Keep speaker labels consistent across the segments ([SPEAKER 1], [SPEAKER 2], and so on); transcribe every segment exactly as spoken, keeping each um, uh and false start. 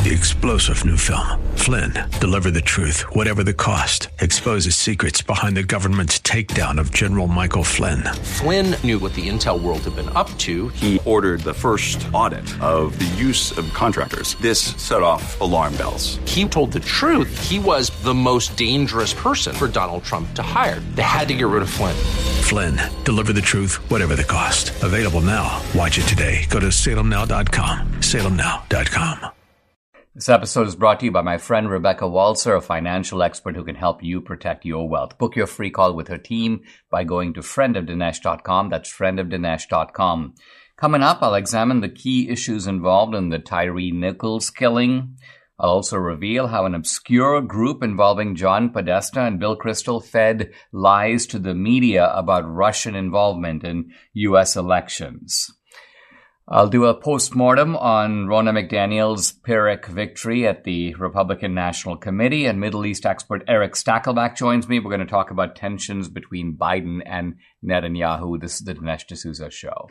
[SPEAKER 1] The explosive new film, Flynn, deliver the truth, whatever the cost, exposes secrets behind the government's takedown of General Michael Flynn.
[SPEAKER 2] Flynn knew what the intel world had been up to.
[SPEAKER 3] He ordered the first audit of the use of contractors. This set off alarm bells.
[SPEAKER 2] He told the truth. He was the most dangerous person for Donald Trump to hire. They had to get rid of Flynn.
[SPEAKER 1] Flynn, deliver the truth, whatever the cost. Available now. Watch it today. Go to salem now dot com. salem now dot com.
[SPEAKER 4] This episode is brought to you by my friend Rebecca Walser, a financial expert who can help you protect your wealth. Book your free call with her team by going to friend of dinesh dot com. That's friend of dinesh dot com. Coming up, I'll examine the key issues involved in the Tyre Nichols killing. I'll also reveal how an obscure group involving John Podesta and Bill Kristol fed lies to the media about Russian involvement in U S elections. I'll do a post-mortem on Ronna McDaniel's Pyrrhic victory at the Republican National Committee, and Middle East expert Eric Stakelback joins me. We're going to talk about tensions between Biden and Netanyahu. This is the Dinesh D'Souza Show.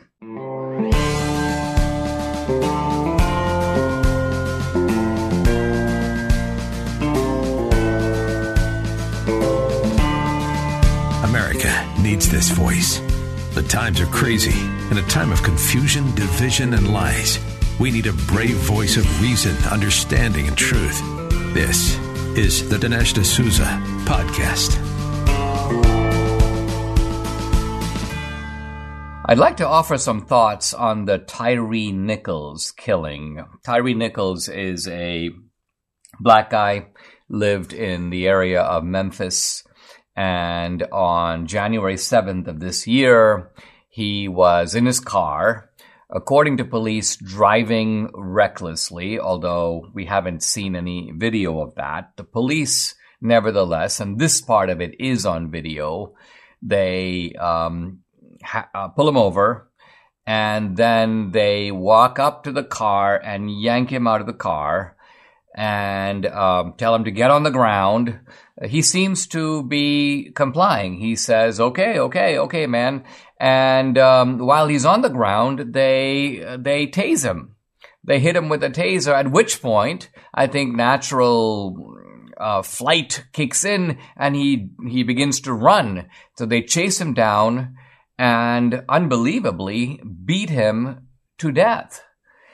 [SPEAKER 1] America needs this voice. The times are crazy. In a time of confusion, division, and lies, we need a brave voice of reason, understanding, and truth. This is the Dinesh D'Souza Podcast.
[SPEAKER 4] I'd like to offer some thoughts on the Tyre Nichols killing. Tyre Nichols is a black guy, lived in the area of Memphis, and on January seventh of this year, he was in his car, according to police, driving recklessly, although we haven't seen any video of that. The police, nevertheless, and this part of it is on video, they um, ha- uh, pull him over, and then they walk up to the car and yank him out of the car and um, tell him to get on the ground. He seems to be complying. He says, okay, okay, okay, man. And um, while he's on the ground, they they tase him. They hit him with a taser, at which point I think natural uh, flight kicks in and he, he begins to run. So they chase him down and unbelievably beat him to death.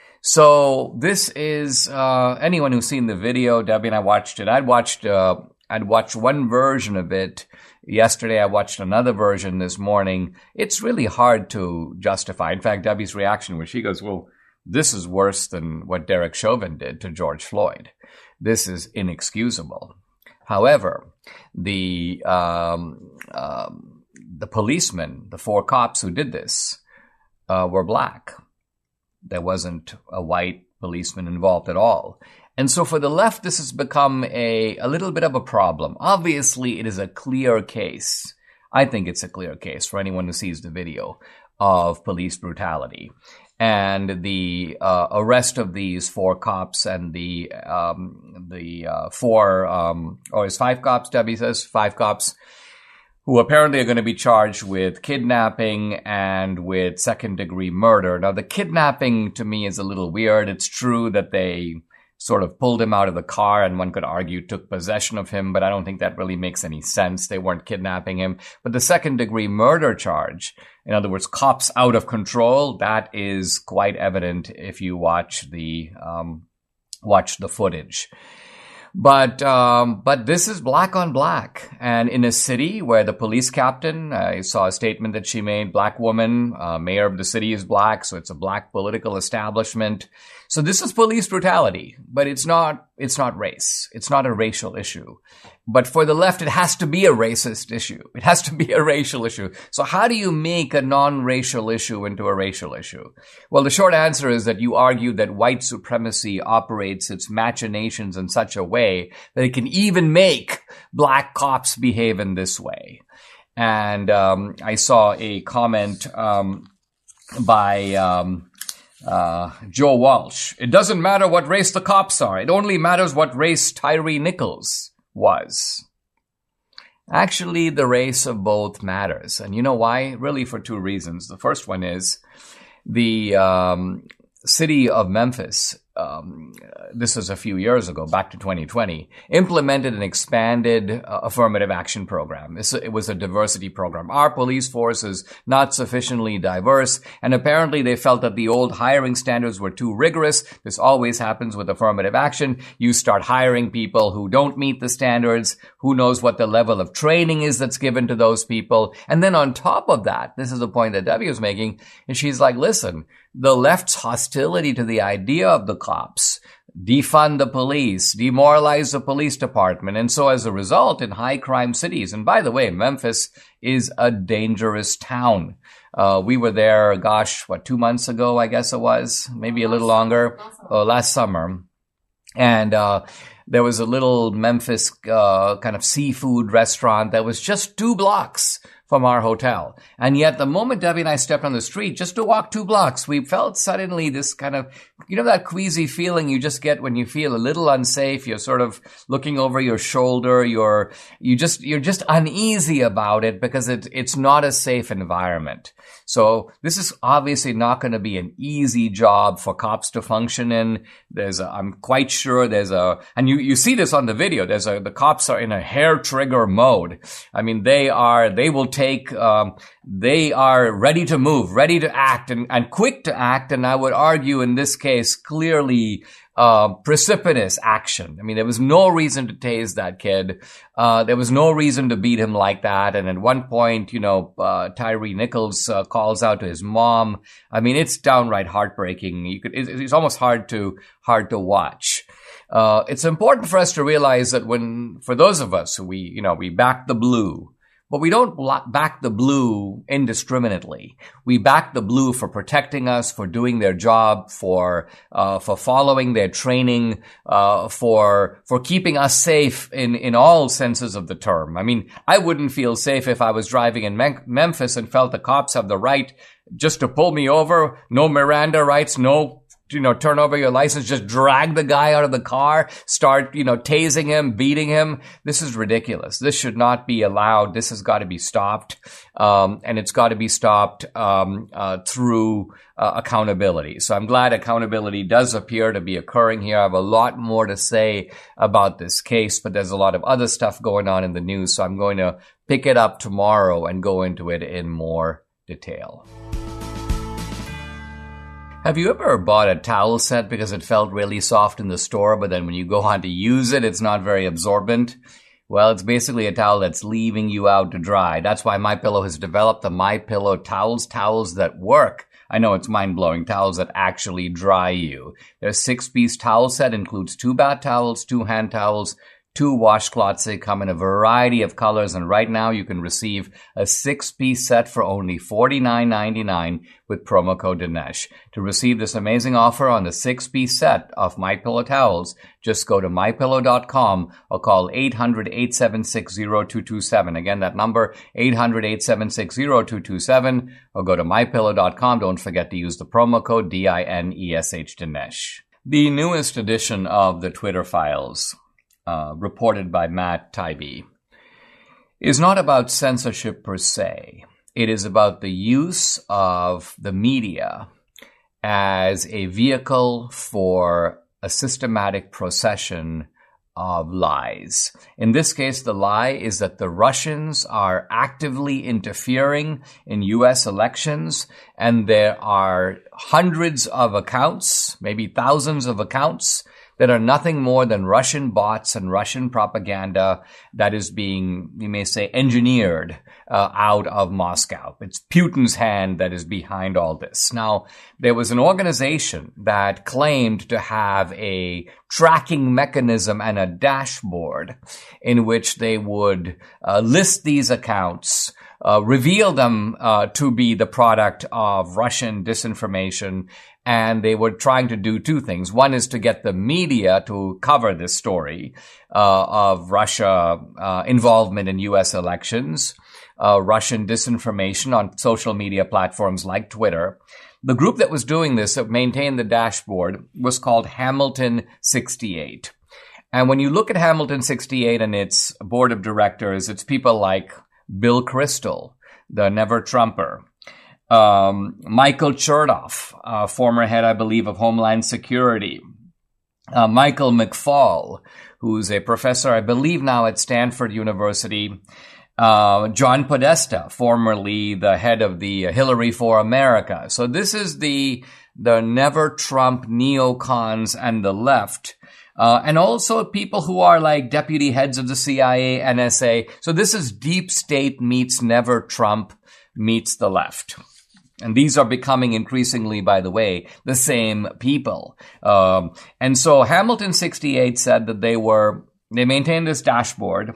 [SPEAKER 4] So this is, uh, anyone who's seen the video, Debbie and I watched it. I'd watched, uh, I'd watched one version of it yesterday. I watched another version this morning. It's really hard to justify. In fact, Debbie's reaction was she goes, well, this is worse than what Derek Chauvin did to George Floyd. This is inexcusable. However, the, um, um, the policemen, the four cops who did this, uh, were black. There wasn't a white policeman involved at all. And so for the left, this has become a, a little bit of a problem. Obviously, it is a clear case. I think it's a clear case for anyone who sees the video of police brutality. And the uh, arrest of these four cops and the um, the uh, four, um, or is five cops, Debbie says, five cops, who apparently are going to be charged with kidnapping and with second-degree murder. Now, the kidnapping, to me, is a little weird. It's true that they sort of pulled him out of the car and one could argue took possession of him, but I don't think that really makes any sense. They weren't kidnapping him. But the second-degree murder charge, in other words, cops out of control, that is quite evident if you watch the um, watch the footage. But um, but this is black on black. And in a city where the police captain, I saw a statement that she made, black woman, uh, mayor of the city is black, so it's a black political establishment. So this is police brutality, but it's not it's not race. It's not a racial issue. But for the left, it has to be a racist issue. It has to be a racial issue. So how do you make a non-racial issue into a racial issue? Well, the short answer is that you argue that white supremacy operates its machinations in such a way that it can even make black cops behave in this way. And um, I saw a comment um, by um, uh, Joe Walsh. It doesn't matter what race the cops are. It only matters what race Tyre Nichols was. Actually, the race of both matters. And you know why? Really for two reasons. The first one is the um, city of Memphis um, this is a few years ago, back to twenty twenty, implemented an expanded uh, affirmative action program. This, it was a diversity program. Our police force is not sufficiently diverse, and apparently they felt that the old hiring standards were too rigorous. This always happens with affirmative action. You start hiring people who don't meet the standards. Who knows what the level of training is that's given to those people? And then on top of that, this is the point that Debbie was making, and she's like, listen, the left's hostility to the idea of the cops, defund the police, demoralize the police department. And so as a result, in high crime cities, and by the way, Memphis is a dangerous town. Uh, we were there, gosh, what, two months ago, I guess it was, maybe a little longer, uh, last summer. And, uh, there was a little Memphis, uh, kind of seafood restaurant that was just two blocks from our hotel. And yet the moment Debbie and I stepped on the street, just to walk two blocks, we felt suddenly this kind of, you know, that queasy feeling you just get when you feel a little unsafe. You're sort of looking over your shoulder. You're, you just, you're just uneasy about it because it, it's not a safe environment. So this is obviously not going to be an easy job for cops to function in. There's a, I'm quite sure there's a, and you, you see this on the video. There's a, the cops are in a hair trigger mode. I mean, they are, they will take, um, they are ready to move, ready to act and, and quick to act. And I would argue in this case, clearly, Uh, precipitous action. I mean, there was no reason to tase that kid. Uh, there was no reason to beat him like that. And at one point, you know, uh, Tyree Nichols uh, calls out to his mom. I mean, it's downright heartbreaking. You could, it's, it's almost hard to, hard to watch. Uh, it's important for us to realize that when, for those of us who we, you know, we back the blue, but we don't back the blue indiscriminately. We back the blue for protecting us, for doing their job, for uh for following their training, uh for for keeping us safe in in all senses of the term. I mean, I wouldn't feel safe if I was driving in Mem- Memphis and felt the cops have the right just to pull me over, no Miranda rights, no, you know, turn over your license, just drag the guy out of the car, start, you know, tasing him, beating him. This is ridiculous. This should not be allowed. This has got to be stopped. Um, and it's got to be stopped, um, uh, through, uh, accountability. So I'm glad accountability does appear to be occurring here. I have a lot more to say about this case, but there's a lot of other stuff going on in the news. So I'm going to pick it up tomorrow and go into it in more detail. Have you ever bought a towel set because it felt really soft in the store, but then when you go on to use it, it's not very absorbent? Well, it's basically a towel that's leaving you out to dry. That's why MyPillow has developed the MyPillow towels, towels that work. I know it's mind-blowing, towels that actually dry you. Their six-piece towel set includes two bath towels, two hand towels, two washcloths. They come in a variety of colors, and right now you can receive a six-piece set for only forty-nine ninety-nine with promo code Dinesh. To receive this amazing offer on the six-piece set of MyPillow towels, just go to my pillow dot com or call eight hundred, eight seven six, zero two two seven. Again, that number, eight hundred, eight seven six, zero two two seven, or go to my pillow dot com. Don't forget to use the promo code D I N E S H Dinesh. The newest edition of the Twitter Files, Uh, reported by Matt Taibbi, is not about censorship per se. It is about the use of the media as a vehicle for a systematic procession of lies. In this case, the lie is that the Russians are actively interfering in U S elections, and there are hundreds of accounts, maybe thousands of accounts, that are nothing more than Russian bots and Russian propaganda that is being, you may say, engineered uh, out of Moscow. It's Putin's hand that is behind all this. Now, there was an organization that claimed to have a tracking mechanism and a dashboard in which they would uh, list these accounts, uh, reveal them uh, to be the product of Russian disinformation. And they were trying to do two things. One is to get the media to cover this story uh, of Russia uh, involvement in U S elections, uh, Russian disinformation on social media platforms like Twitter. The group that was doing this, that maintained the dashboard, was called Hamilton sixty-eight. And when you look at Hamilton sixty-eight and its board of directors, it's people like Bill Kristol, the Never Trumper, Um, Michael Chertoff, uh, former head, I believe, of Homeland Security, uh, Michael McFaul, who's a professor, I believe now at Stanford University, uh, John Podesta, formerly the head of the Hillary for America. So this is the, the never Trump neocons and the left. Uh, and also people who are like deputy heads of the C I A, N S A. So this is deep state meets never Trump meets the left. And these are becoming increasingly, by the way, the same people. Um, and so Hamilton sixty-eight said that they were, they maintained this dashboard,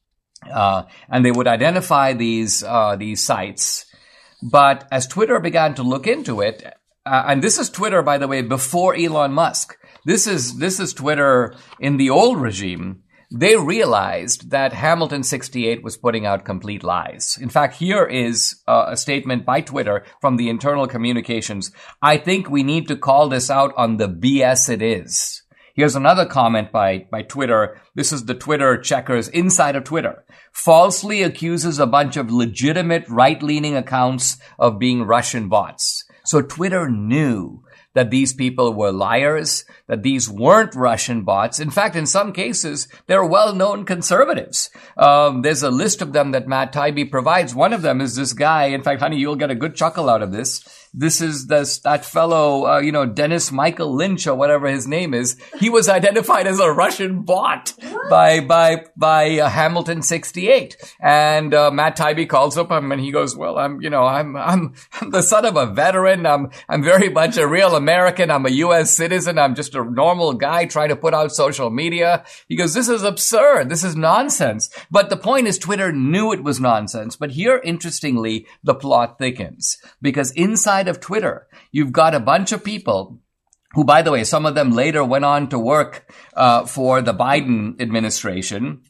[SPEAKER 4] uh, and they would identify these, uh, these sites. But as Twitter began to look into it, uh, and this is Twitter, by the way, before Elon Musk. This is, this is Twitter in the old regime. They realized that Hamilton sixty-eight was putting out complete lies. In fact, here is uh, a statement by Twitter from the internal communications. I think we need to call this out on the B S it is. Here's another comment by, by Twitter. This is the Twitter checkers inside of Twitter. Falsely accuses a bunch of legitimate right-leaning accounts of being Russian bots. So Twitter knew that these people were liars, that these weren't Russian bots. In fact, in some cases, they're well-known conservatives. Um, there's a list of them that Matt Taibbi provides. One of them is this guy. In fact, honey, you'll get a good chuckle out of this. This is this, that fellow, uh, you know, Dennis Michael Lynch or whatever his name is. He was identified as a Russian bot by, by, by uh, Hamilton sixty-eight. And, uh, Matt Taibbi calls up him and he goes, well, I'm, you know, I'm, I'm, I'm the son of a veteran. I'm, I'm very much a real American. I'm a U S citizen. I'm just a normal guy trying to put out social media. He goes, this is absurd. This is nonsense. But the point is Twitter knew it was nonsense. But here, interestingly, the plot thickens because inside of Twitter, you've got a bunch of people who, by the way, some of them later went on to work uh, for the Biden administration.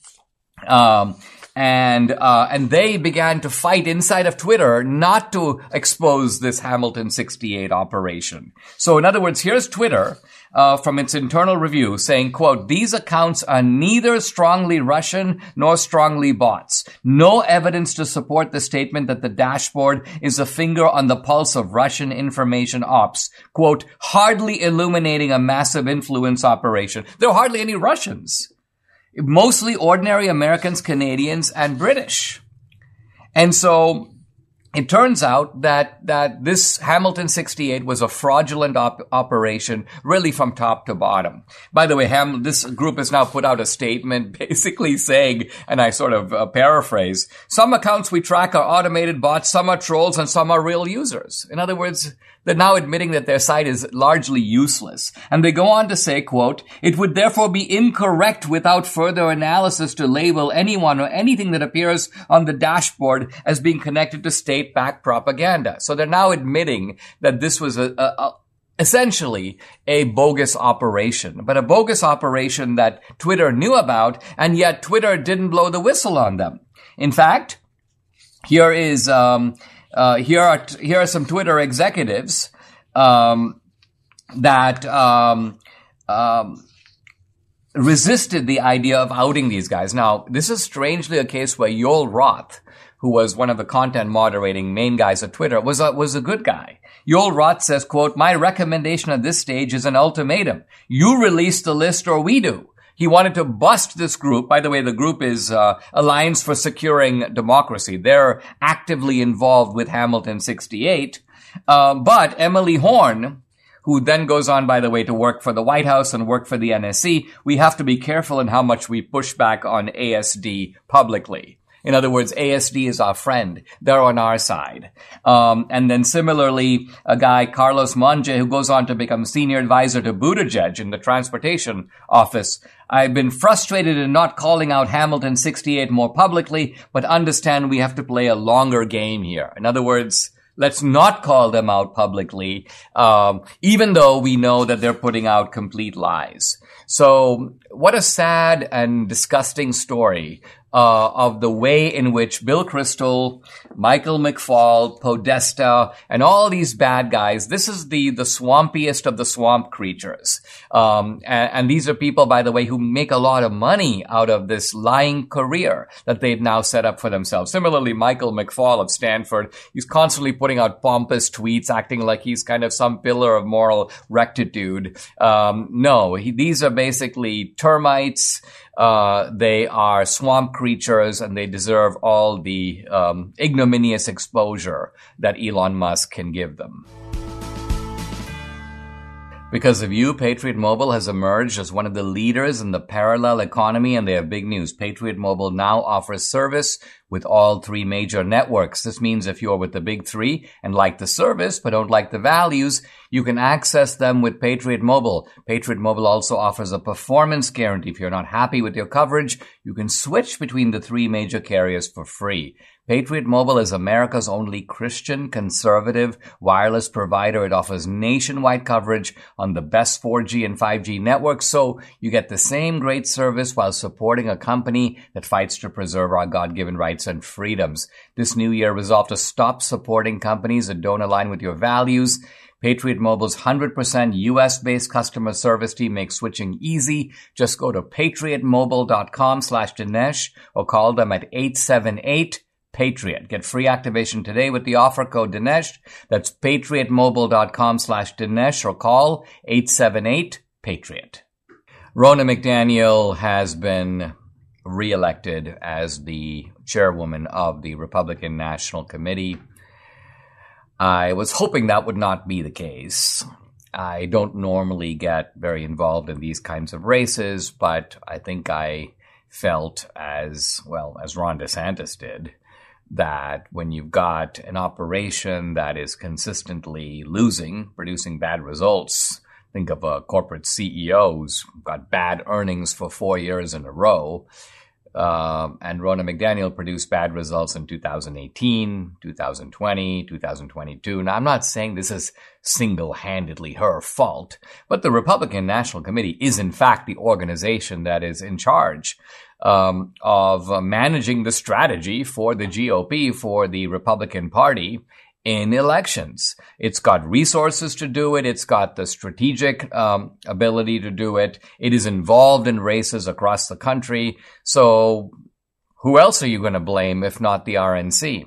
[SPEAKER 4] Um, and uh, and they began to fight inside of Twitter not to expose this Hamilton sixty-eight operation. So in other words, here's Twitter uh, from its internal review saying, quote, these accounts are neither strongly Russian nor strongly bots. No evidence to support the statement that the dashboard is a finger on the pulse of Russian information ops. Quote, hardly illuminating a massive influence operation. There are hardly any Russians. Mostly ordinary Americans, Canadians, and British. And so it turns out that, that this Hamilton sixty-eight was a fraudulent op- operation, really from top to bottom. By the way, Ham- this group has now put out a statement basically saying, and I sort of uh, paraphrase, some accounts we track are automated bots, some are trolls, and some are real users. In other words, they're now admitting that their site is largely useless. And they go on to say, quote, it would therefore be incorrect without further analysis to label anyone or anything that appears on the dashboard as being connected to state-backed propaganda. So they're now admitting that this was a, a, a essentially a bogus operation, but a bogus operation that Twitter knew about, and yet Twitter didn't blow the whistle on them. In fact, here is... um Uh, here are here are some Twitter executives um, that um, um, resisted the idea of outing these guys. Now, this is strangely a case where Yoel Roth, who was one of the content moderating main guys at Twitter, was a, was a good guy. Yoel Roth says, quote, my recommendation at this stage is an ultimatum. You release the list or we do. He wanted to bust this group. By the way, the group is uh, Alliance for Securing Democracy. They're actively involved with Hamilton sixty-eight. Uh, but Emily Horn, who then goes on, by the way, to work for the White House and work for the N S C, we have to be careful in how much we push back on A S D publicly. In other words, A S D is our friend. They're on our side. Um, and then similarly, a guy, Carlos Monge, who goes on to become senior advisor to Buttigieg in the transportation office. I've been frustrated in not calling out Hamilton sixty-eight more publicly, but understand we have to play a longer game here. In other words, let's not call them out publicly, um, even though we know that they're putting out complete lies. So what a sad and disgusting story uh, of the way in which Bill Kristol, Michael McFaul, Podesta, and all these bad guys, this is the, the swampiest of the swamp creatures. Um, and, and these are people, by the way, who make a lot of money out of this lying career that they've now set up for themselves. Similarly, Michael McFaul of Stanford, he's constantly putting out pompous tweets, acting like he's kind of some pillar of moral rectitude. Um, no, he, these are basically termites. Uh, they are swamp creatures, and they deserve all the um, ignominious exposure that Elon Musk can give them. Because of you, Patriot Mobile has emerged as one of the leaders in the parallel economy, and they have big news. Patriot Mobile now offers service with all three major networks. This means if you're with the big three and like the service but don't like the values, you can access them with Patriot Mobile. Patriot Mobile also offers a performance guarantee. If you're not happy with your coverage, you can switch between the three major carriers for free. Patriot Mobile is America's only Christian conservative wireless provider. It offers nationwide coverage on the best four G and five G networks, so you get the same great service while supporting a company that fights to preserve our God-given rights and freedoms. This new year, resolve to stop supporting companies that don't align with your values. Patriot Mobile's one hundred percent U S-based customer service team makes switching easy. Just go to patriotmobile.com slash Dinesh or call them at eight seven eight Patriot. Get free activation today with the offer code Dinesh. That's patriotmobile.com slash Dinesh or call eight seven eight Patriot. Ronna McDaniel has been reelected as the chairwoman of the Republican National Committee. I was hoping that would not be the case. I don't normally get very involved in these kinds of races, but I think I felt as, well, as Ron DeSantis did, that when you've got an operation that is consistently losing, producing bad results, think of a corporate C E O who's got bad earnings for four years in a row, uh, and Ronna McDaniel produced bad results in two thousand eighteen, two thousand twenty, two thousand twenty-two. Now, I'm not saying this is single-handedly her fault, but the Republican National Committee is, in fact, the organization that is in charge Um, of uh, managing the strategy for the G O P, for the Republican Party in elections. It's got resources to do it. It's got the strategic um, ability to do it. It is involved in races across the country. So who else are you going to blame if not the R N C?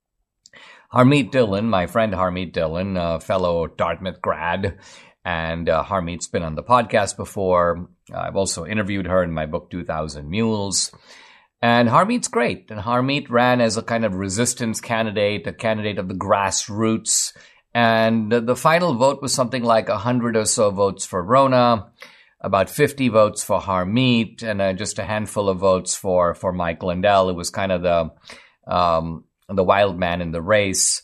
[SPEAKER 4] Harmeet Dillon, my friend Harmeet Dillon, a fellow Dartmouth grad, and uh, Harmeet's been on the podcast before. I've also interviewed her in my book, two thousand Mules. And Harmeet's great. And Harmeet ran as a kind of resistance candidate, a candidate of the grassroots. And the final vote was something like one hundred or so votes for Ronna, about fifty votes for Harmeet, and uh, just a handful of votes for, for Mike Lindell, who was kind of the, um, the wild man in the race.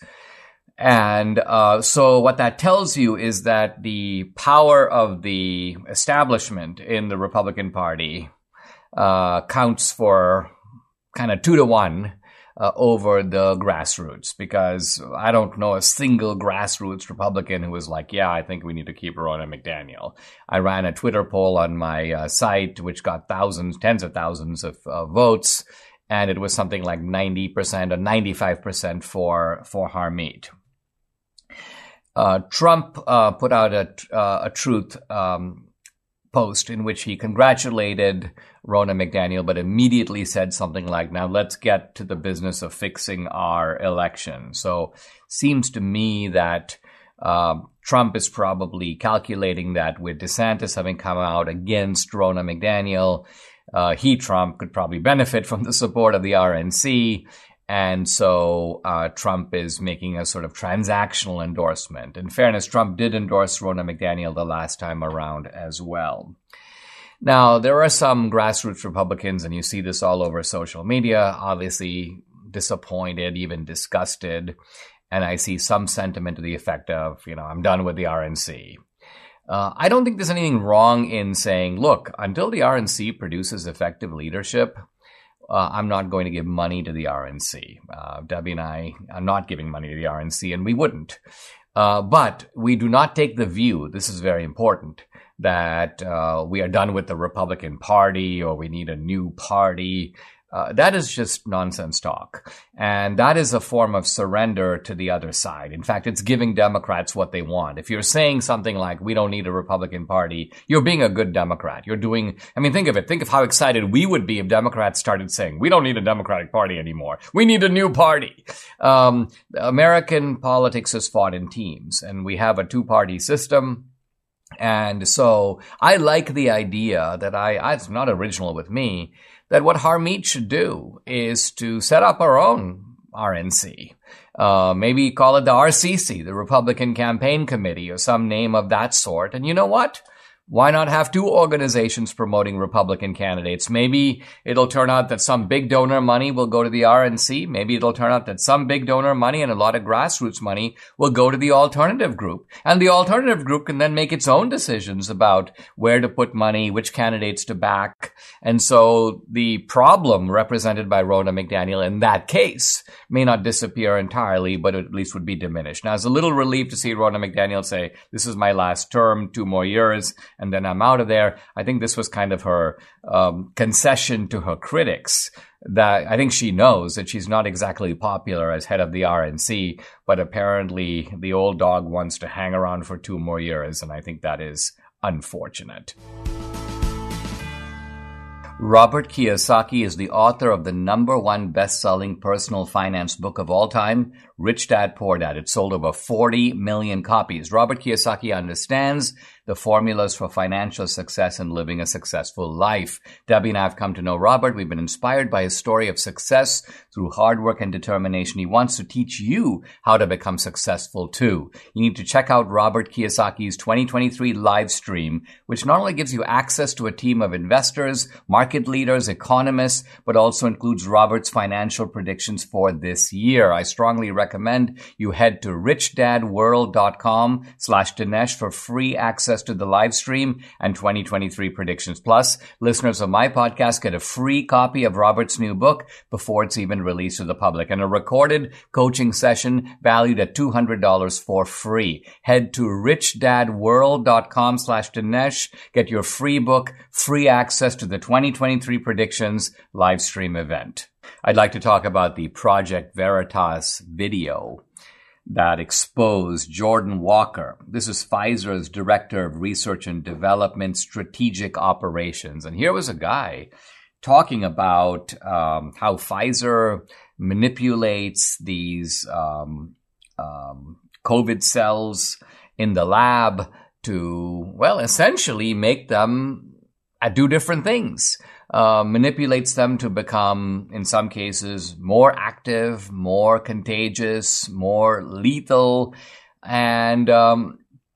[SPEAKER 4] And uh, so what that tells you is that the power of the establishment in the Republican Party uh, counts for kind of two to one uh, over the grassroots, because I don't know a single grassroots Republican who was like, yeah, I think we need to keep Ronna McDaniel. I ran a Twitter poll on my uh, site, which got thousands, tens of thousands of uh, votes, and it was something like ninety percent or ninety-five percent for, for Harmeet. Uh, Trump uh, put out a, uh, a truth um, post in which he congratulated Ronna McDaniel, but immediately said something like, now let's get to the business of fixing our election. So seems to me that uh, Trump is probably calculating that with DeSantis having come out against Ronna McDaniel, uh, he, Trump, could probably benefit from the support of the R N C. And so uh, Trump is making a sort of transactional endorsement. In fairness, Trump did endorse Ronna McDaniel the last time around as well. Now, there are some grassroots Republicans, and you see this all over social media, obviously disappointed, even disgusted. And I see some sentiment to the effect of, you know, I'm done with the R N C. Uh, I don't think there's anything wrong in saying, look, until the R N C produces effective leadership, Uh, I'm not going to give money to the R N C. Uh, Debbie and I are not giving money to the R N C, and we wouldn't. Uh, but we do not take the view, this is very important, that uh, we are done with the Republican Party or we need a new party. Uh, that is just nonsense talk. And that is a form of surrender to the other side. In fact, it's giving Democrats what they want. If you're saying something like, we don't need a Republican Party, you're being a good Democrat. You're doing, I mean, think of it. Think of how excited we would be if Democrats started saying, we don't need a Democratic Party anymore. We need a new party. Um, American politics is fought in teams, and we have a two-party system. And so I like the idea that I, I, it's not original with me, that what Harmeet should do is to set up our own R N C. Uh, maybe call it the R C C, the Republican Campaign Committee, or some name of that sort. And you know what? Why not have two organizations promoting Republican candidates? Maybe it'll turn out that some big donor money will go to the R N C. Maybe it'll turn out that some big donor money and a lot of grassroots money will go to the alternative group. And the alternative group can then make its own decisions about where to put money, which candidates to back. And so the problem represented by Ronna McDaniel in that case may not disappear entirely, but at least would be diminished. Now, it's a little relief to see Ronna McDaniel say, this is my last term, two more years, and then I'm out of there. I think this was kind of her um, concession to her critics, that I think she knows that she's not exactly popular as head of the R N C, but apparently the old dog wants to hang around for two more years, and I think that is unfortunate. Robert Kiyosaki is the author of the number one best-selling personal finance book of all time, Rich Dad, Poor Dad. It sold over forty million copies. Robert Kiyosaki understands the formulas for financial success and living a successful life. Debbie and I have come to know Robert. We've been inspired by his story of success through hard work and determination. He wants to teach you how to become successful too. You need to check out Robert Kiyosaki's twenty twenty-three live stream, which not only gives you access to a team of investors, market leaders, economists, but also includes Robert's financial predictions for this year. I strongly recommend you head to richdadworld.com slash Dinesh for free access to the live stream and twenty twenty-three predictions. Plus, listeners of my podcast get a free copy of Robert's new book before it's even released to the public, and a recorded coaching session valued at two hundred dollars for free. Head to richdadworld.com slash Dinesh. Get your free book, free access to the twenty twenty-three predictions live stream event. I'd like to talk about the Project Veritas video that exposed Jordan Walker. This is Pfizer's Director of Research and Development Strategic Operations. And here was a guy talking about um, how Pfizer manipulates these um, um, COVID cells in the lab to, well, essentially make them uh, do different things. Uh, manipulates them to become, in some cases, more active, more contagious, more lethal. And um,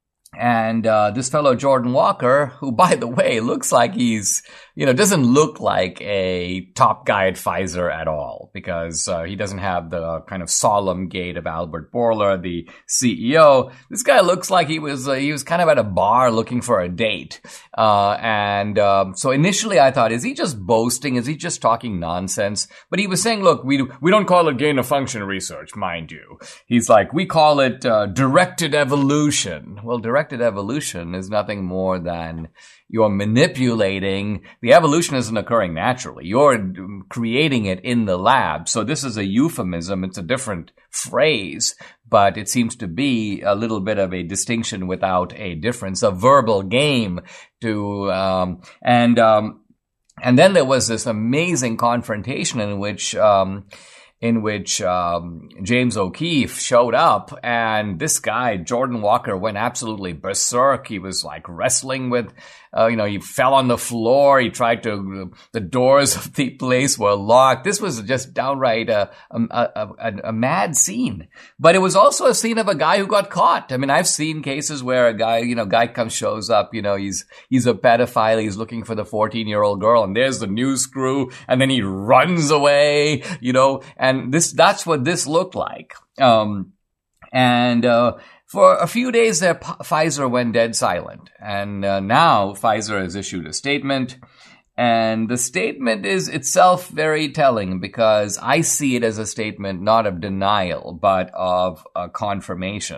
[SPEAKER 4] and uh, this fellow Jordan Walker, who, by the way, looks like he's, you know, doesn't look like a top guy at Pfizer at all, because uh, he doesn't have the kind of solemn gait of Albert Bourla, the C E O. This guy looks like he was uh, he was kind of at a bar looking for a date. Uh, and um, so initially I thought, is he just boasting? Is he just talking nonsense? But he was saying, look, we do, we don't call it gain of function research, mind you. He's like, we call it uh, directed evolution. Well, directed evolution is nothing more than you're manipulating. The evolution isn't occurring naturally. You're creating it in the lab. So this is a euphemism. It's a different phrase, but it seems to be a little bit of a distinction without a difference, a verbal game to, um, and, um, and then there was this amazing confrontation in which, um, in which um, James O'Keefe showed up, and this guy, Jordan Walker, went absolutely berserk. He was like wrestling with, uh, you know, he fell on the floor. He tried to, the doors of the place were locked. This was just downright a, a, a, a, a mad scene. But it was also a scene of a guy who got caught. I mean, I've seen cases where a guy, you know, guy comes, shows up, you know, he's, he's a pedophile. He's looking for the fourteen-year-old girl, and there's the news crew, and then he runs away, you know, and this, that's what this looked like. Um, and, uh, for a few days there, P- Pfizer went dead silent. And, uh, now Pfizer has issued a statement. And the statement is itself very telling, because I see it as a statement not of denial, but of uh, confirmation.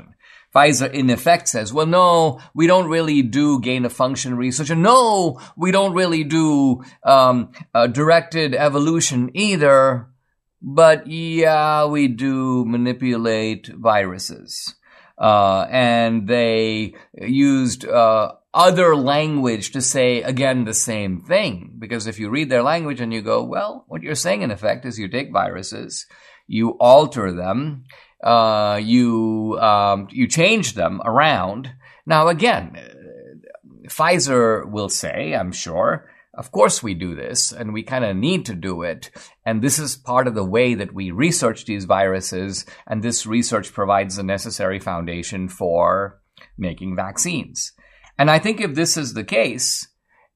[SPEAKER 4] Pfizer, in effect, says, well, no, we don't really do gain-of-function research, and no, we don't really do um, uh, directed evolution either, but yeah, we do manipulate viruses. Uh, and they used uh, other language to say, again, the same thing. Because if you read their language and you go, well, what you're saying, in effect, is you take viruses, you alter them, uh, you um, you change them around. Now, again, Pfizer will say, I'm sure, of course we do this, and we kind of need to do it. And this is part of the way that we research these viruses, and this research provides the necessary foundation for making vaccines. And I think if this is the case,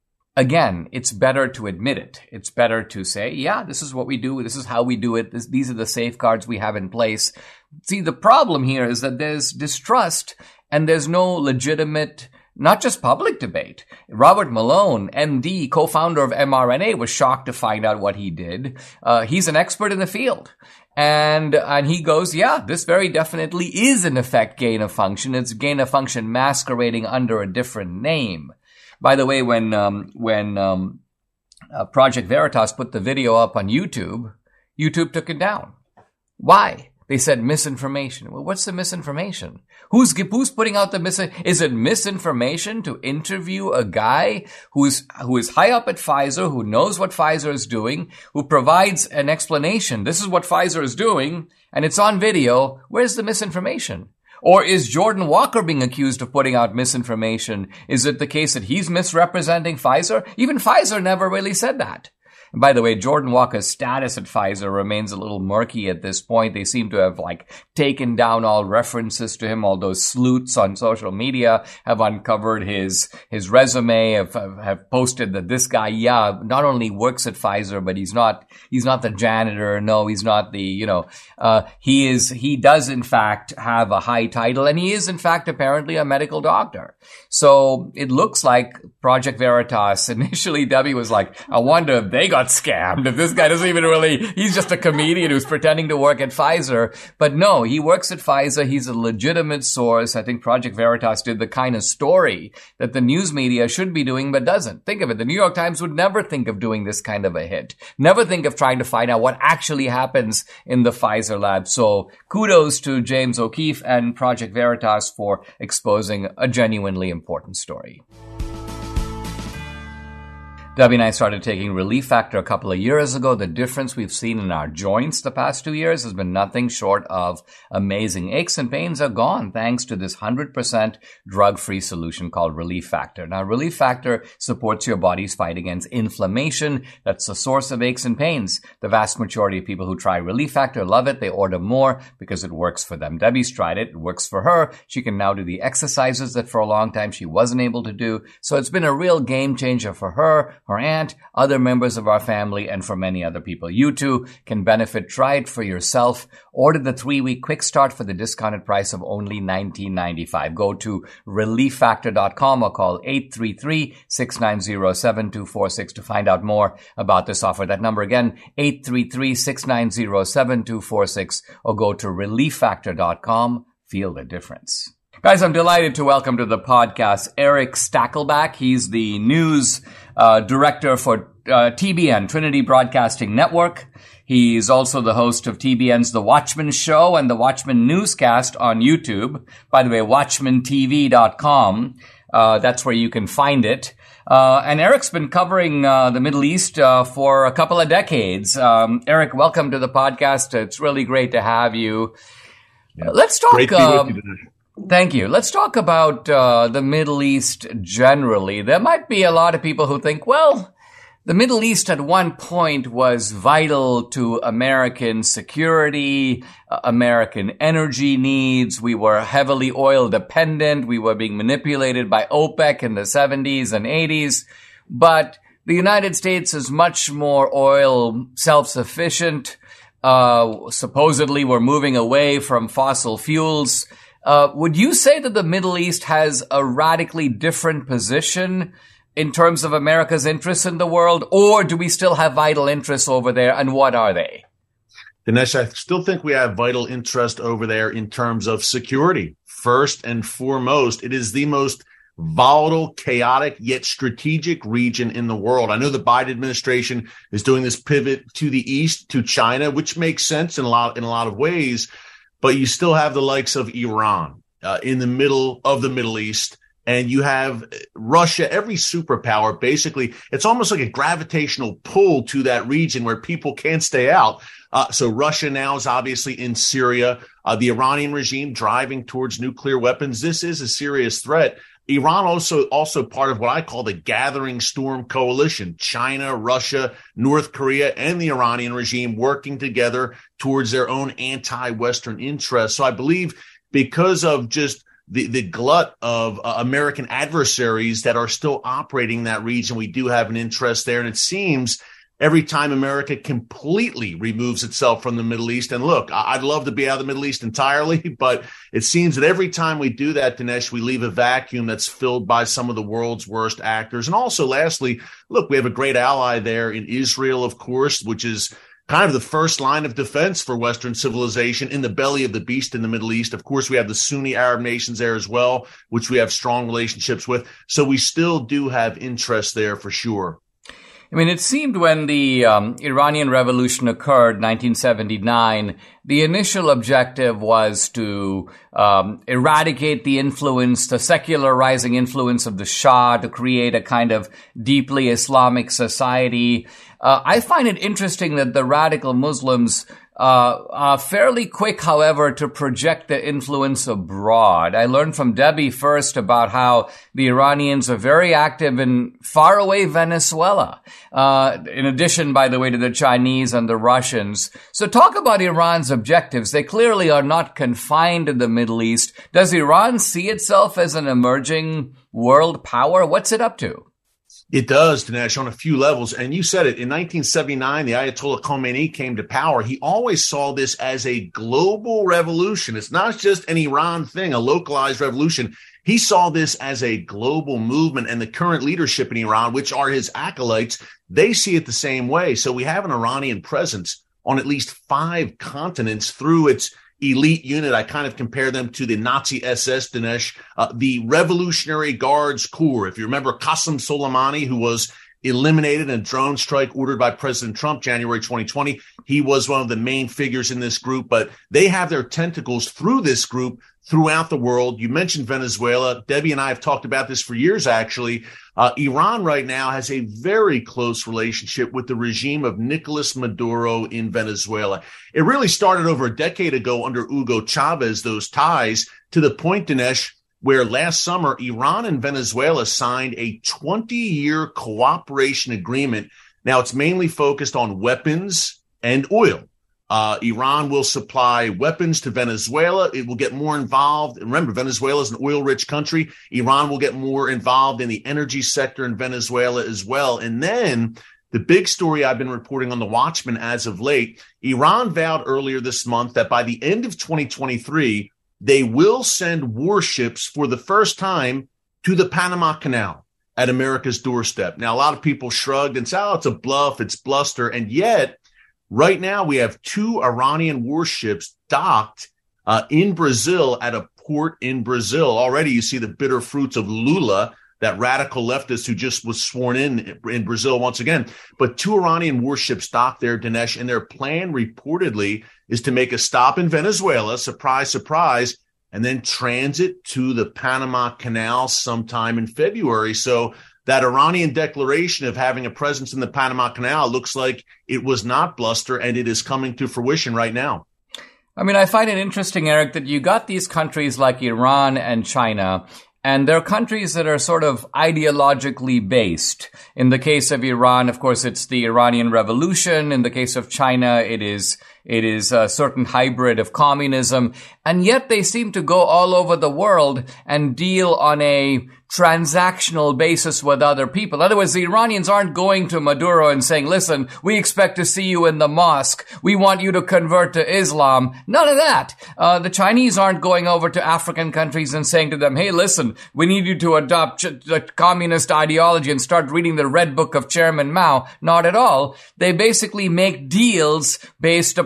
[SPEAKER 4] again, it's better to admit it. It's better to say, yeah, this is what we do. This is how we do it. This, these are the safeguards we have in place. See, the problem here is that there's distrust and there's no legitimate, not just public debate. Robert Malone, M D, co-founder of mRNA, was shocked to find out what he did. Uh, he's an expert in the field. And, and he goes, yeah, this very definitely is in effect gain of function. It's gain of function masquerading under a different name. By the way, when, um, when, um, uh, Project Veritas put the video up on YouTube, YouTube took it down. Why? They said misinformation. Well, what's the misinformation? Who's, who's putting out the mis? Is it misinformation to interview a guy who's, who is high up at Pfizer, who knows what Pfizer is doing, who provides an explanation? This is what Pfizer is doing, and it's on video. Where's the misinformation? Or is Jordan Walker being accused of putting out misinformation? Is it the case that he's misrepresenting Pfizer? Even Pfizer never really said that. And by the way, Jordan Walker's status at Pfizer remains a little murky at this point. They seem to have, like, taken down all references to him. All those sleuths on social media have uncovered his his resume, have, have posted that this guy, yeah, not only works at Pfizer, but he's not he's not the janitor. No, he's not the, you know, uh, he is, he does in fact have a high title, and he is in fact apparently a medical doctor. So it looks like Project Veritas, initially Debbie was like, I wonder if they got scammed, if this guy doesn't even really, he's just a comedian who's pretending to work at Pfizer. But no, he works at Pfizer. He's a legitimate source. I think Project Veritas did the kind of story that the news media should be doing, but doesn't. Think of it. The New York Times would never think of doing this kind of a hit. Never think of trying to find out what actually happens in the Pfizer lab. So kudos to James O'Keefe and Project Veritas for exposing a genuinely important story. Debbie and I started taking Relief Factor a couple of years ago. The difference we've seen in our joints the past two years has been nothing short of amazing. Aches and pains are gone thanks to this one hundred percent drug-free solution called Relief Factor. Now, Relief Factor supports your body's fight against inflammation. That's the source of aches and pains. The vast majority of people who try Relief Factor love it. They order more because it works for them. Debbie's tried it. It works for her. She can now do the exercises that for a long time she wasn't able to do. So it's been a real game changer for her, her aunt, other members of our family, and for many other people. You too can benefit. Try it for yourself. Order the three-week quick start for the discounted price of only nineteen ninety-five. Go to relief factor dot com or call eight three three, six nine zero, seven two four six to find out more about this offer. That number again, eight three three, six nine zero, seven two four six, or go to relief factor dot com. Feel the difference. Guys, I'm delighted to welcome to the podcast Eric Stakelback. He's the news uh, director for uh, T B N, Trinity Broadcasting Network. He's also the host of T B N's The Watchman Show and The Watchman Newscast on YouTube. By the way, watchman t v dot com. Uh, that's where you can find it. Uh, and Eric's been covering uh, the Middle East uh, for a couple of decades. Um, Eric, welcome to the podcast. It's really great to have you. Yeah. Let's talk.
[SPEAKER 5] Great to be
[SPEAKER 4] um,
[SPEAKER 5] with you today.
[SPEAKER 4] Thank you. Let's talk about uh, the Middle East generally. There might be a lot of people who think, well, the Middle East at one point was vital to American security, uh, American energy needs. We were heavily oil dependent. We were being manipulated by OPEC in the seventies and eighties. But the United States is much more oil self-sufficient. Uh, supposedly we're moving away from fossil fuels. Uh, would you say that the Middle East has a radically different position in terms of America's interests in the world, or do we still have vital interests over there, and what are they?
[SPEAKER 5] Dinesh, I still think we have vital interest over there in terms of security first and foremost. It is the most volatile, chaotic, yet strategic region in the world. I know the Biden administration is doing this pivot to the east, to China, which makes sense in a lot, in a lot of ways, but you still have the likes of Iran uh, in the middle of the Middle East. And you have Russia, every superpower, basically, it's almost like a gravitational pull to that region where people can't stay out. Uh, so Russia now is obviously in Syria, uh, the Iranian regime driving towards nuclear weapons. This is a serious threat. Iran also also part of what I call the Gathering Storm Coalition, China, Russia, North Korea, and the Iranian regime working together towards their own anti-Western interests. So I believe because of just the, the glut of uh, American adversaries that are still operating in that region, we do have an interest there. And it seems every time America completely removes itself from the Middle East, and look, I'd love to be out of the Middle East entirely, but it seems that every time we do that, Dinesh, we leave a vacuum that's filled by some of the world's worst actors. And also, lastly, look, we have a great ally there in Israel, of course, which is kind of the first line of defense for Western civilization in the belly of the beast in the Middle East. Of course, we have the Sunni Arab nations there as well, which we have strong relationships with. So we still do have interest there for sure.
[SPEAKER 4] I mean, it seemed when the um, Iranian Revolution occurred, nineteen seventy-nine, the initial objective was to um, eradicate the influence, the secularizing influence of the Shah, to create a kind of deeply Islamic society. Uh, I find it interesting that the radical Muslims Uh, are fairly quick, however, to project the influence abroad. I learned from Debbie first about how the Iranians are very active in faraway Venezuela, uh, in addition, by the way, to the Chinese and the Russians. So talk about Iran's objectives. They clearly are not confined to the Middle East. Does Iran see itself as an emerging world power? What's it up to?
[SPEAKER 5] It does, Dinesh, on a few levels. And you said it, in nineteen seventy-nine, the Ayatollah Khomeini came to power. He always saw this as a global revolution. It's not just an Iran thing, a localized revolution. He saw this as a global movement, and the current leadership in Iran, which are his acolytes, they see it the same way. So we have an Iranian presence on at least five continents through its elite unit. I kind of compare them to the Nazi S S, Dinesh, uh, the Revolutionary Guards Corps. If you remember Qasem Soleimani, who was eliminated in a drone strike ordered by President Trump January twenty twenty, he was one of the main figures in this group, but they have their tentacles through this group throughout the world. You mentioned Venezuela. Debbie and I have talked about this for years, actually. Uh, Iran right now has a very close relationship with the regime of Nicolas Maduro in Venezuela. It really started over a decade ago under Hugo Chavez, those ties, to the point, Dinesh, where last summer, Iran and Venezuela signed a twenty-year cooperation agreement. Now, it's mainly focused on weapons and oil. Uh, Iran will supply weapons to Venezuela. It will get more involved. Remember, Venezuela is an oil-rich country. Iran will get more involved in the energy sector in Venezuela as well. And then the big story I've been reporting on the Watchman as of late, Iran vowed earlier this month that by the end of twenty twenty-three, they will send warships for the first time to the Panama Canal at America's doorstep. Now, a lot of people shrugged and said, oh, it's a bluff, it's bluster. And yet, right now, we have two Iranian warships docked uh, in Brazil at a port in Brazil. Already, you see the bitter fruits of Lula, that radical leftist who just was sworn in in Brazil once again. But two Iranian warships docked there, Dinesh, and their plan reportedly is to make a stop in Venezuela, surprise, surprise, and then transit to the Panama Canal sometime in February. So that Iranian declaration of having a presence in the Panama Canal looks like it was not bluster, and it is coming to fruition right now.
[SPEAKER 4] I mean, I find it interesting, Eric, that you got these countries like Iran and China, and they're countries that are sort of ideologically based. In the case of Iran, of course, it's the Iranian Revolution. In the case of China, it is it is a certain hybrid of communism. And yet they seem to go all over the world and deal on a transactional basis with other people. In other words, the Iranians aren't going to Maduro and saying, listen, we expect to see you in the mosque. We want you to convert to Islam. None of that. Uh, the Chinese aren't going over to African countries and saying to them, hey, listen, we need you to adopt ch- the communist ideology and start reading the Red Book of Chairman Mao. Not at all. They basically make deals based upon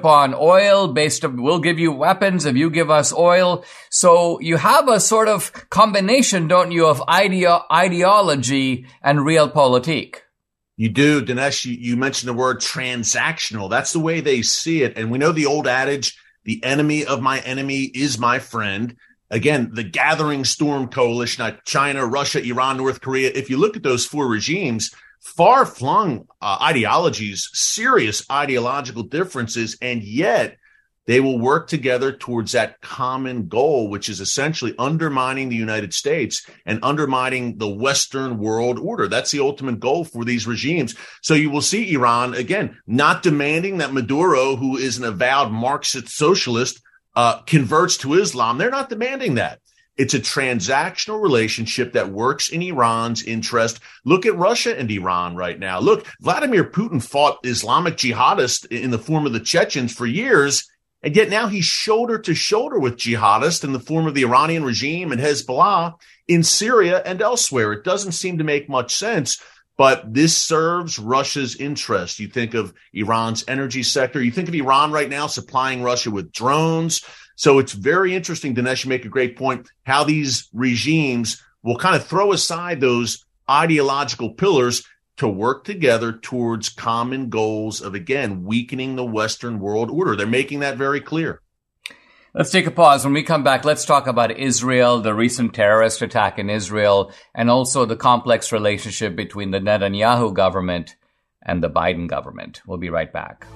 [SPEAKER 4] upon oil, based on, we'll give you weapons if you give us oil. So you have a sort of combination, don't you, of ideo- ideology and realpolitik.
[SPEAKER 5] You do, Dinesh. You, you mentioned the word transactional. That's the way they see it. And we know the old adage, the enemy of my enemy is my friend. Again, the Gathering Storm Coalition, China, Russia, Iran, North Korea. If you look at those four regimes, far-flung uh, ideologies, serious ideological differences, and yet they will work together towards that common goal, which is essentially undermining the United States and undermining the Western world order. That's the ultimate goal for these regimes. So you will see Iran, again, not demanding that Maduro, who is an avowed Marxist socialist, uh, converts to Islam. They're not demanding that. It's a transactional relationship that works in Iran's interest. Look at Russia and Iran right now. Look, Vladimir Putin fought Islamic jihadists in the form of the Chechens for years, and yet now he's shoulder to shoulder with jihadists in the form of the Iranian regime and Hezbollah in Syria and elsewhere. It doesn't seem to make much sense, but this serves Russia's interest. You think of Iran's energy sector. You think of Iran right now supplying Russia with drones. So it's very interesting, Dinesh, you make a great point, how these regimes will kind of throw aside those ideological pillars to work together towards common goals of, again, weakening the Western world order. They're making that very clear.
[SPEAKER 4] Let's take a pause. When we come back, let's talk about Israel, the recent terrorist attack in Israel, and also the complex relationship between the Netanyahu government and the Biden government. We'll be right back.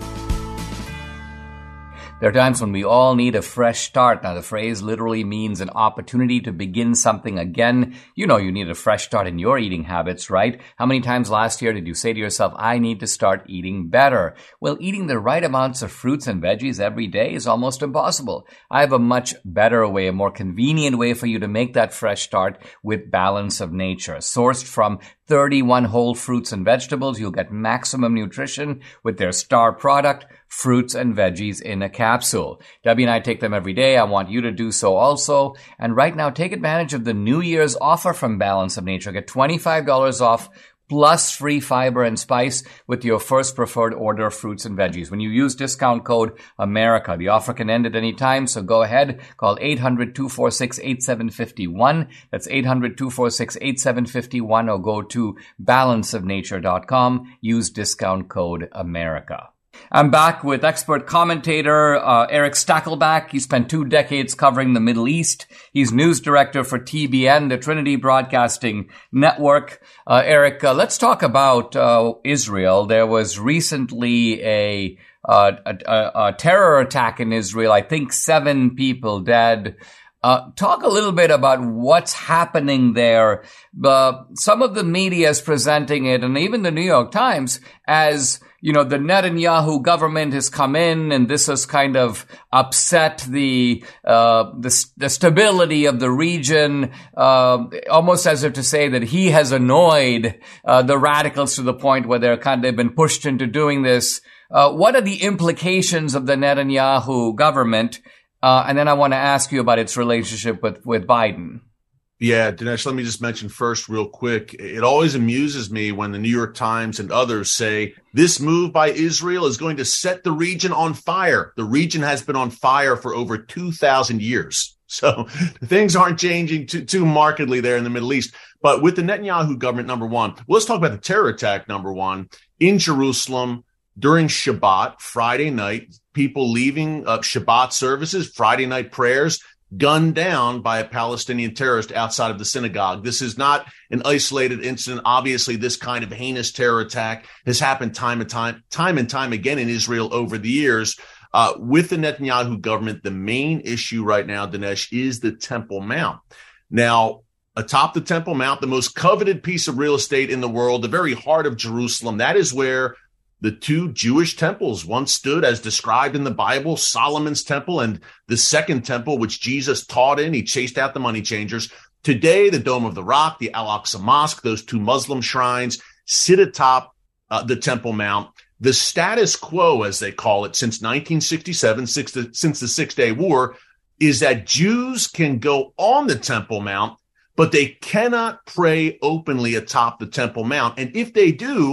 [SPEAKER 4] There are times when we all need a fresh start. Now, the phrase literally means an opportunity to begin something again. You know you need a fresh start in your eating habits, right? How many times last year did you say to yourself, I need to start eating better? Well, eating the right amounts of fruits and veggies every day is almost impossible. I have a much better way, a more convenient way for you to make that fresh start with Balance of Nature. Sourced from thirty-one whole fruits and vegetables, you'll get maximum nutrition with their star product, fruits and veggies in a capsule. Debbie and I take them every day. I want you to do so also. And right now, take advantage of the New Year's offer from Balance of Nature. Get twenty-five dollars off plus free fiber and spice with your first preferred order of fruits and veggies. When you use discount code America, the offer can end at any time. So go ahead, call eight hundred, two four six, eight seven five one. That's eight hundred, two four six, eight seven five one, or go to balance of nature dot com. Use discount code America. I'm back with expert commentator uh, Eric Stakelback. He spent two decades covering the Middle East. He's news director for T B N, the Trinity Broadcasting Network. Uh, Eric, uh, let's talk about uh, Israel. There was recently a, uh, a, a, a terror attack in Israel. I think seven people dead. Uh, talk a little bit about what's happening there. Uh, some of the media is presenting it, and even the New York Times, as, you know, the Netanyahu government has come in and this has kind of upset the, uh, the, the stability of the region, uh, almost as if to say that he has annoyed, uh, the radicals to the point where they're kind of, they've been pushed into doing this. Uh, what are the implications of the Netanyahu government? Uh, and then I want to ask you about its relationship with, with Biden.
[SPEAKER 5] Yeah, Dinesh, let me just mention first real quick. It always amuses me when the New York Times and others say this move by Israel is going to set the region on fire. The region has been on fire for over two thousand years. So things aren't changing too, too markedly there in the Middle East. But with the Netanyahu government, number one, well, let's talk about the terror attack, number one, in Jerusalem during Shabbat, Friday night. People leaving uh, Shabbat services, Friday night prayers, gunned down by a Palestinian terrorist outside of the synagogue. This is not an isolated incident. Obviously, this kind of heinous terror attack has happened time and time, time and time again in Israel over the years. Uh, with the Netanyahu government, the main issue right now, Dinesh, is the Temple Mount. Now, atop the Temple Mount, the most coveted piece of real estate in the world, the very heart of Jerusalem, that is where the two Jewish temples once stood as described in the Bible, Solomon's temple and the second temple, which Jesus taught in. He chased out the money changers. Today, the Dome of the Rock, the Al-Aqsa Mosque, those two Muslim shrines sit atop uh, the Temple Mount. The status quo, as they call it, since nineteen sixty-seven, since the, since the Six-Day War, is that Jews can go on the Temple Mount, but they cannot pray openly atop the Temple Mount. And if they do,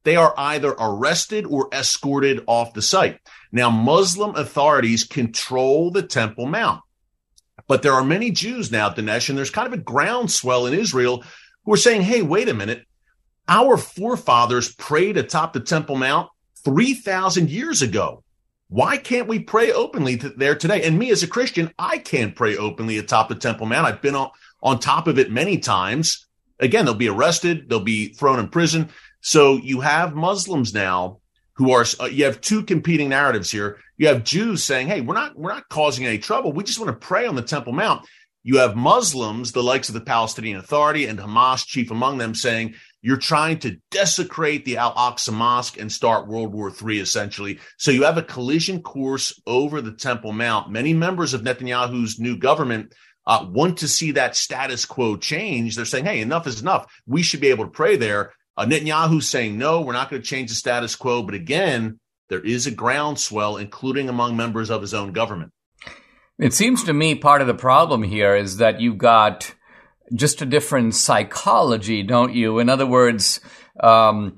[SPEAKER 5] they are either arrested or escorted off the site. Now, Muslim authorities control the Temple Mount, but there are many Jews now, Dinesh, and there's kind of a groundswell in Israel who are saying, hey, wait a minute. Our forefathers prayed atop the Temple Mount three thousand years ago. Why can't we pray openly th- there today? And me as a Christian, I can't pray openly atop the Temple Mount. I've been on, on top of it many times. Again, they'll be arrested. They'll be thrown in prison. So you have Muslims now who are, uh, you have two competing narratives here. You have Jews saying, hey, we're not, we're not causing any trouble. We just want to pray on the Temple Mount. You have Muslims, the likes of the Palestinian Authority and Hamas, chief among them, saying, you're trying to desecrate the Al-Aqsa Mosque and start World War Three, essentially. So you have a collision course over the Temple Mount. Many members of Netanyahu's new government uh, want to see that status quo change. They're saying, hey, enough is enough. We should be able to pray there. Uh, Netanyahu's saying, no, we're not going to change the status quo. But again, there is a groundswell, including among members of his own government.
[SPEAKER 4] It seems to me part of the problem here is that you've got just a different psychology, don't you? In other words, um,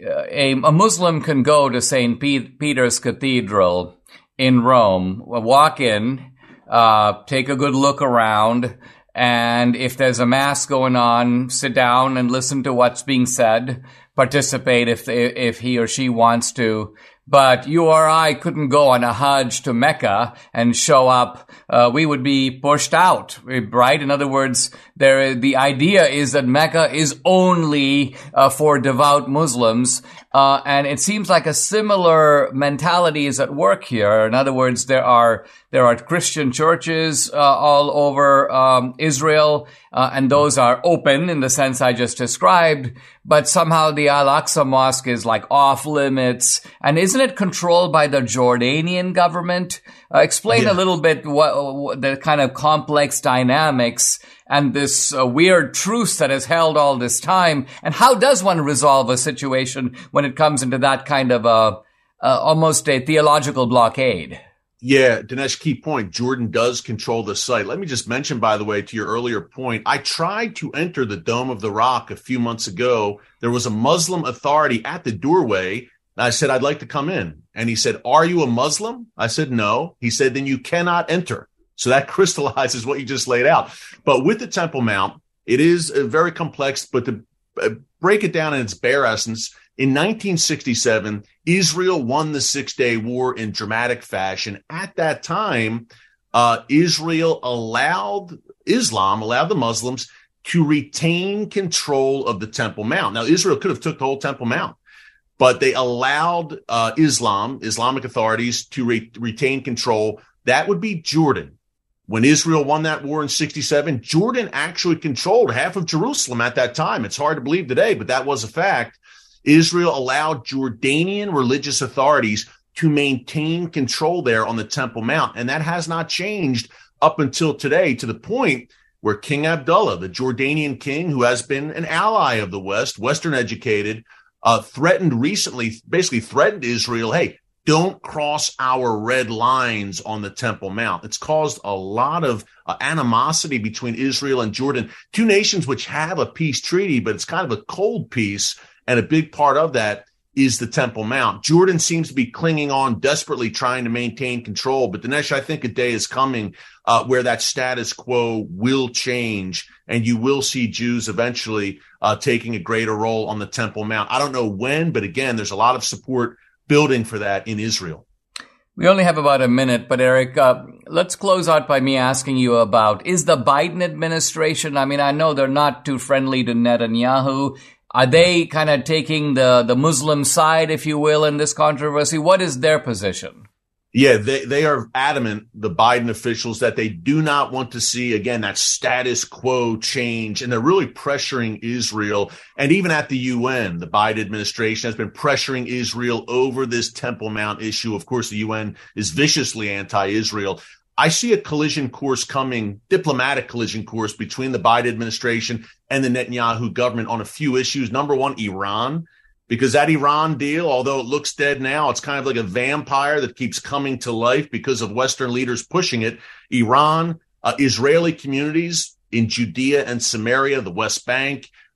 [SPEAKER 4] a, a Muslim can go to Saint Peter's Cathedral in Rome, walk in, uh, take a good look around, and if there's a mass going on, sit down and listen to what's being said, participate if if he or she wants to. But you or I couldn't go on a Hajj to Mecca and show up. Uh, we would be pushed out, right? In other words, there, the idea is that Mecca is only uh, for devout Muslims. Uh, and it seems like a similar mentality is at work here. In other words, there are, there are Christian churches uh, all over um, Israel, uh, and those are open in the sense I just described. But somehow the Al-Aqsa Mosque is like off limits. And isn't it controlled by the Jordanian government? Uh, explain yeah. a little bit what, what the kind of complex dynamics and this uh, weird truce that has held all this time. And how does one resolve a situation when it comes into that kind of a, uh, almost a theological blockade?
[SPEAKER 5] Yeah, Dinesh, key point. Jordan does control the site. Let me just mention, by the way, to your earlier point, I tried to enter the Dome of the Rock a few months ago. There was a Muslim authority at the doorway. I said, I'd like to come in. And he said, are you a Muslim? I said, no. He said, then you cannot enter. So that crystallizes what you just laid out. But with the Temple Mount, it is uh, very complex, but to uh, break it down in its bare essence, in nineteen sixty-seven, Israel won the Six-Day War in dramatic fashion. At that time, uh, Israel allowed Islam, allowed the Muslims to retain control of the Temple Mount. Now, Israel could have took the whole Temple Mount, but they allowed uh, Islam, Islamic authorities, to re- retain control. That would be Jordan. When Israel won that war in sixty-seven, Jordan actually controlled half of Jerusalem at that time. It's hard to believe today, but that was a fact. Israel allowed Jordanian religious authorities to maintain control there on the Temple Mount. And that has not changed up until today, to the point where King Abdullah, the Jordanian king, who has been an ally of the West, Western educated, uh, threatened recently, basically threatened Israel, hey, don't cross our red lines on the Temple Mount. It's caused a lot of uh, animosity between Israel and Jordan, two nations which have a peace treaty, but it's kind of a cold peace. And a big part of that is the Temple Mount. Jordan seems to be clinging on, desperately trying to maintain control. But Dinesh, I think a day is coming uh, where that status quo will change, and you will see Jews eventually uh, taking a greater role on the Temple Mount. I don't know when, but again, there's a lot of support building for that in Israel.
[SPEAKER 4] We only have about a minute, but Eric, uh, let's close out by me asking you about, is the Biden administration, I mean, I know they're not too friendly to Netanyahu. Are they kind of taking the, the Muslim side, if you will, in this controversy? What is their position?
[SPEAKER 5] Yeah, they, they are adamant, the Biden officials, that they do not want to see, again, that status quo change. And they're really pressuring Israel. And even at the U N, the Biden administration has been pressuring Israel over this Temple Mount issue. Of course, the U N is viciously anti-Israel. I see a collision course coming, diplomatic collision course, between the Biden administration and the Netanyahu government on a few issues. Number one, Iran, because that Iran deal, although it looks dead now, it's kind of like a vampire that keeps coming to life because of Western leaders pushing it. Iran, uh, Israeli communities in Judea and Samaria, the West Bank,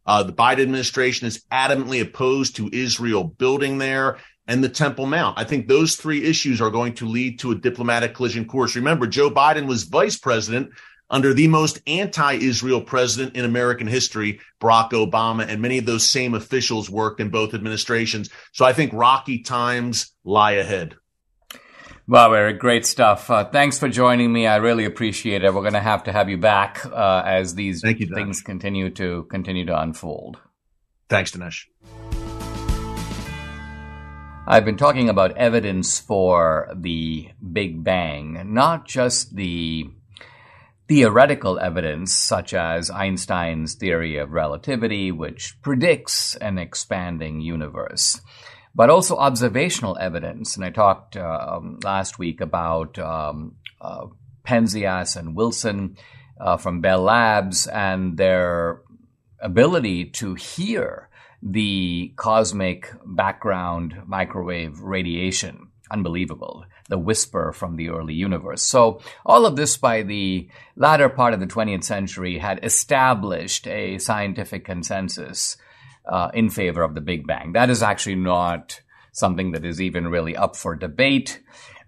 [SPEAKER 5] Uh, the Biden administration is adamantly opposed to Israel building there, and the Temple Mount. I think those three issues are going to lead to a diplomatic collision course. Remember, Joe Biden was vice president under the most anti-Israel president in American history, Barack Obama, and many of those same officials worked in both administrations. So I think rocky times lie ahead.
[SPEAKER 4] Well, Eric, great stuff. Uh, thanks for joining me. I really appreciate it. We're going to have to have you back uh, as these
[SPEAKER 5] Thank you,
[SPEAKER 4] things continue to continue to unfold.
[SPEAKER 5] Thanks, Dinesh.
[SPEAKER 4] I've been talking about evidence for the Big Bang, not just the theoretical evidence, such as Einstein's theory of relativity, which predicts an expanding universe, but also observational evidence. And I talked uh, um, last week about um, uh, Penzias and Wilson uh, from Bell Labs and their ability to hear the cosmic background microwave radiation. Unbelievable. The whisper from the early universe. So all of this by the latter part of the twentieth century had established a scientific consensus uh, in favor of the Big Bang. That is actually not something that is even really up for debate.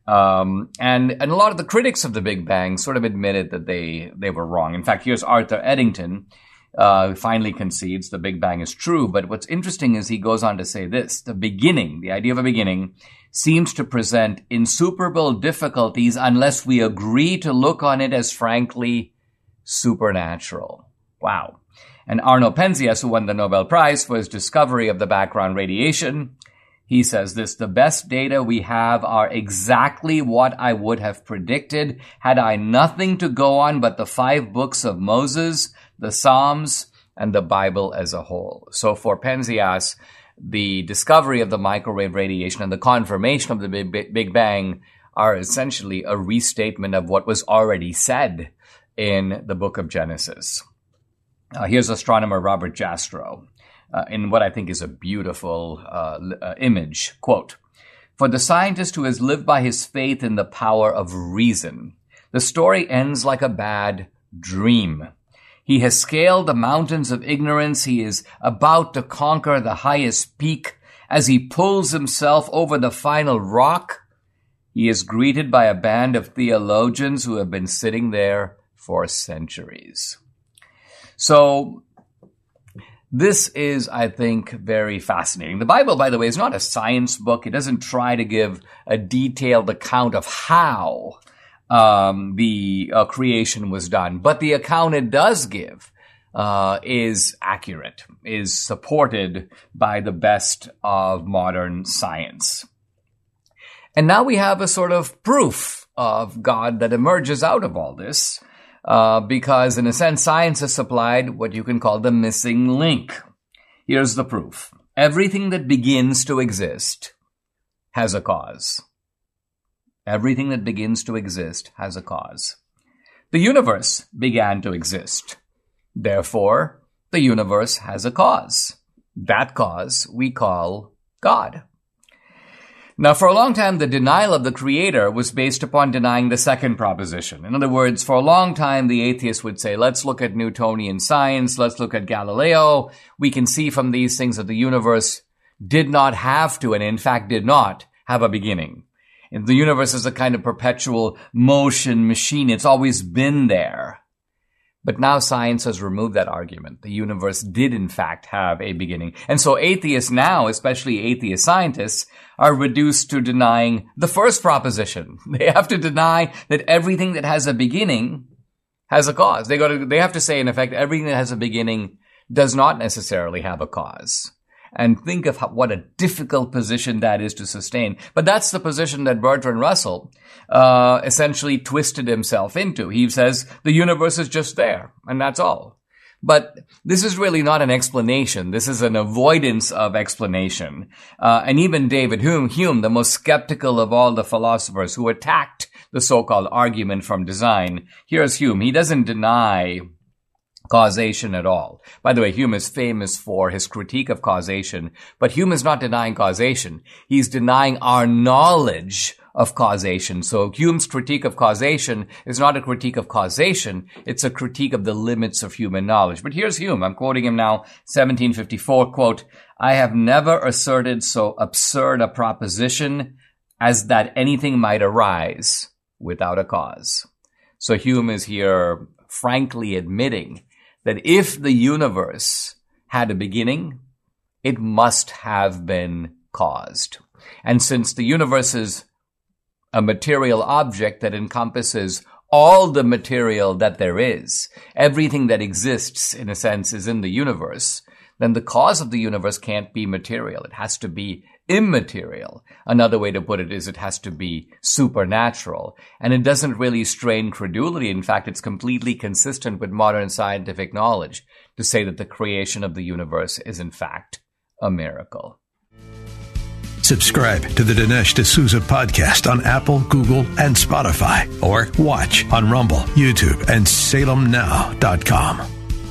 [SPEAKER 4] Um, and, and a lot of the critics of the Big Bang sort of admitted that they, they were wrong. In fact, here's Arthur Eddington, uh, finally concedes the Big Bang is true. But what's interesting is he goes on to say this: the beginning, the idea of a beginning, seems to present insuperable difficulties unless we agree to look on it as frankly supernatural. Wow. And Arno Penzias, who won the Nobel Prize for his discovery of the background radiation, he says this: the best data we have are exactly what I would have predicted had I nothing to go on but the five books of Moses, the Psalms, and the Bible as a whole. So for Penzias, the discovery of the microwave radiation and the confirmation of the Big, Big Bang are essentially a restatement of what was already said in the book of Genesis. Uh, here's astronomer Robert Jastrow uh, in what I think is a beautiful uh, uh, image. Quote, "For the scientist who has lived by his faith in the power of reason, the story ends like a bad dream. He has scaled the mountains of ignorance. He is about to conquer the highest peak. As he pulls himself over the final rock, he is greeted by a band of theologians who have been sitting there for centuries." So this is, I think, very fascinating. The Bible, by the way, is not a science book. It doesn't try to give a detailed account of how Um, the uh, creation was done. But the account it does give uh, is accurate, is supported by the best of modern science. And now we have a sort of proof of God that emerges out of all this, uh, because in a sense, science has supplied what you can call the missing link. Here's the proof. Everything that begins to exist has a cause. Everything that begins to exist has a cause. The universe began to exist. Therefore, the universe has a cause. That cause we call God. Now, for a long time, the denial of the Creator was based upon denying the second proposition. In other words, for a long time, the atheists would say, let's look at Newtonian science, let's look at Galileo. We can see from these things that the universe did not have to, and in fact did not, have a beginning. And the universe is a kind of perpetual motion machine. It's always been there. But now science has removed that argument. The universe did, in fact, have a beginning. And so atheists now, especially atheist scientists, are reduced to denying the first proposition. They have to deny that everything that has a beginning has a cause. They go to, they have to say, in effect, everything that has a beginning does not necessarily have a cause. And think of how, what a difficult position that is to sustain. But that's the position that Bertrand Russell uh, essentially twisted himself into. He says the universe is just there, and that's all. But this is really not an explanation. This is an avoidance of explanation. Uh, and even David Hume, Hume, the most skeptical of all the philosophers who attacked the so-called argument from design, here's Hume. He doesn't deny causation at all. By the way, Hume is famous for his critique of causation, but Hume is not denying causation. He's denying our knowledge of causation. So Hume's critique of causation is not a critique of causation. It's a critique of the limits of human knowledge. But here's Hume. I'm quoting him now, seventeen fifty-four, quote, "I have never asserted so absurd a proposition as that anything might arise without a cause." So Hume is here frankly admitting that if the universe had a beginning, it must have been caused. And since the universe is a material object that encompasses all the material that there is, everything that exists, in a sense, is in the universe, then the cause of the universe can't be material. It has to be immaterial. Another way to put it is it has to be supernatural. And it doesn't really strain credulity. In fact, it's completely consistent with modern scientific knowledge to say that the creation of the universe is, in fact, a miracle.
[SPEAKER 1] Subscribe to the Dinesh D'Souza podcast on Apple, Google, and Spotify, or watch on Rumble, YouTube, and Salem Now dot com.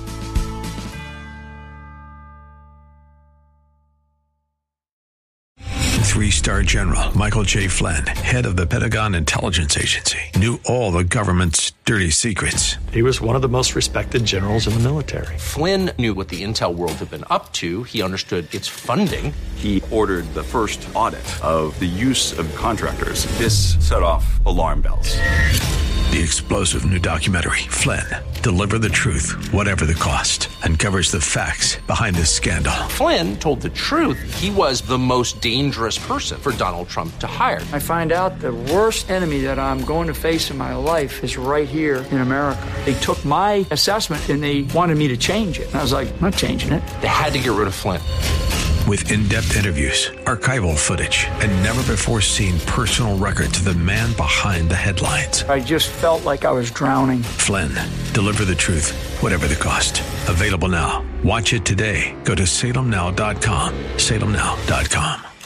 [SPEAKER 1] Three-star General Michael J. Flynn, head of the Pentagon Intelligence Agency, knew all the government's dirty secrets.
[SPEAKER 6] He was one of the most respected generals in the military.
[SPEAKER 2] Flynn knew what the intel world had been up to. He understood its funding.
[SPEAKER 3] He ordered the first audit of the use of contractors. This set off alarm bells.
[SPEAKER 1] The explosive new documentary, Flynn, Deliver the Truth, Whatever the Cost, uncovers the facts behind this scandal.
[SPEAKER 2] Flynn told the truth. He was the most dangerous person for Donald Trump to hire.
[SPEAKER 7] I find out the worst enemy that I'm going to face in my life is right here in America. They took my assessment and they wanted me to change it. And I was like, I'm not changing it.
[SPEAKER 2] They had to get rid of Flynn.
[SPEAKER 1] With in-depth interviews, archival footage, and never-before-seen personal records of the man behind the headlines.
[SPEAKER 7] I just felt like I was drowning.
[SPEAKER 1] Flynn, Deliver the Truth, Whatever the Cost. Available now. Watch it today. Go to Salem Now dot com. Salem Now dot com.